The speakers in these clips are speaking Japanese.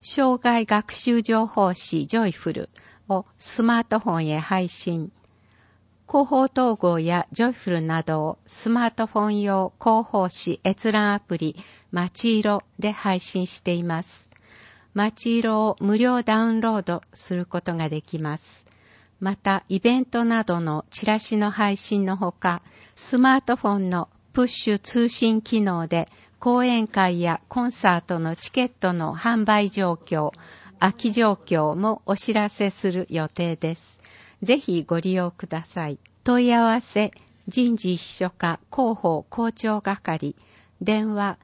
生涯学習情報誌ジョイフルをスマートフォンへ配信。広報統合やジョイフルなどをスマートフォン用広報誌閲覧アプリまちいろで配信しています。まちいろを無料ダウンロードすることができます。また、イベントなどのチラシの配信のほか、スマートフォンのプッシュ通信機能で講演会やコンサートのチケットの販売状況、空き状況もお知らせする予定です。ぜひご利用ください。問い合わせ、人事秘書課広報校長係、電話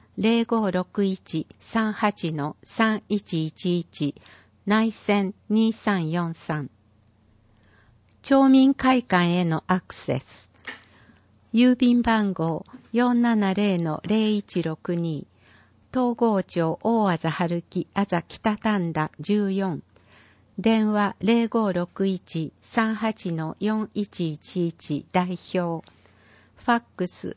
0561-38-3111、内線2343。町民会館へのアクセス。郵便番号 470-0162 東郷町大字春木あざ北丹田14。電話 0561-38-4111 代表。ファックス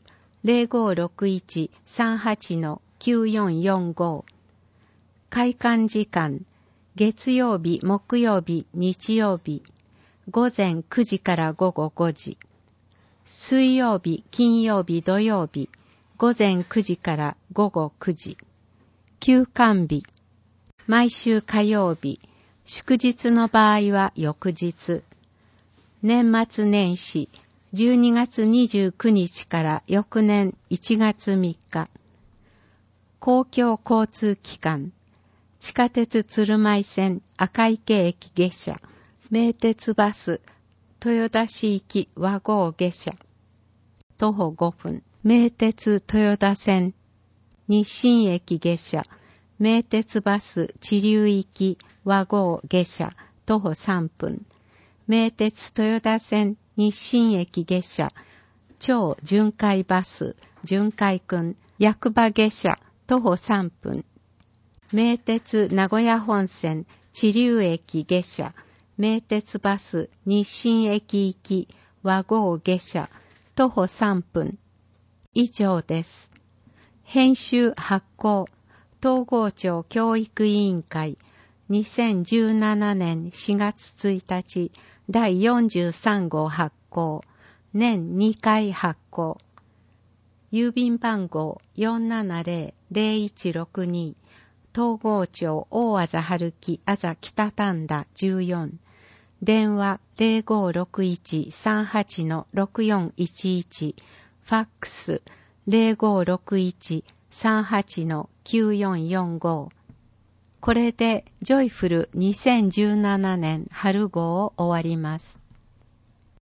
0561-38-9445。開館時間、月曜日、木曜日、日曜日、午前9時から午後5時。水曜日、金曜日、土曜日、午前9時から午後9時。休館日、毎週火曜日、祝日の場合は翌日。年末年始、12月29日から翌年1月3日。公共交通機関、地下鉄鶴舞線赤池駅下車、名鉄バス豊田市行き和合下車、徒歩5分、名鉄豊田線日清駅下車、名鉄バス知立行き和合下車、徒歩3分、名鉄豊田線日清駅下車、超巡回バス巡回くん役場下車、徒歩3分、名鉄名古屋本線知立駅下車、名鉄バス日清駅行き和合下車、徒歩3分。以上です。編集発行、東郷町教育委員会、2017年4月1日、第43号発行、年2回発行。郵便番号 470-0162、東郷町大字春木あざ北丹田14。電話 0561-38-6411、ファックス 0561-38-9445。これでジョイフル2017年春号を終わります。